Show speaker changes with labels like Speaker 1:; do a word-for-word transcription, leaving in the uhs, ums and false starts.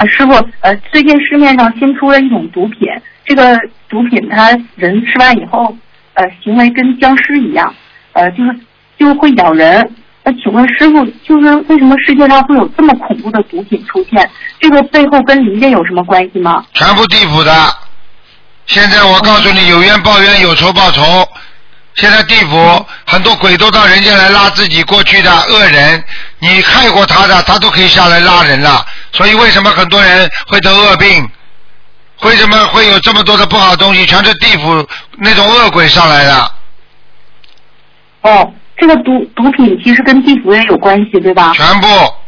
Speaker 1: 呃，师傅，呃，最近市面上新出了一种毒品，这个毒品它人吃完以后，呃，行为跟僵尸一样，呃，就是就会咬人。那请问师傅，就是为什么世界上会有这么恐怖的毒品出现？这个背后跟灵界有什么关系吗？
Speaker 2: 全部地府的。现在我告诉你，有冤报冤，有仇报仇。现在地府很多鬼都到人间来拉自己过去的恶人，你害过他的，他都可以下来拉人了。所以为什么很多人会得恶病？为什么会有这么多的不好东西？全是地府那种恶鬼上来的。
Speaker 1: 哦，这个毒毒品其实跟地府也有关系，对吧？
Speaker 2: 全部。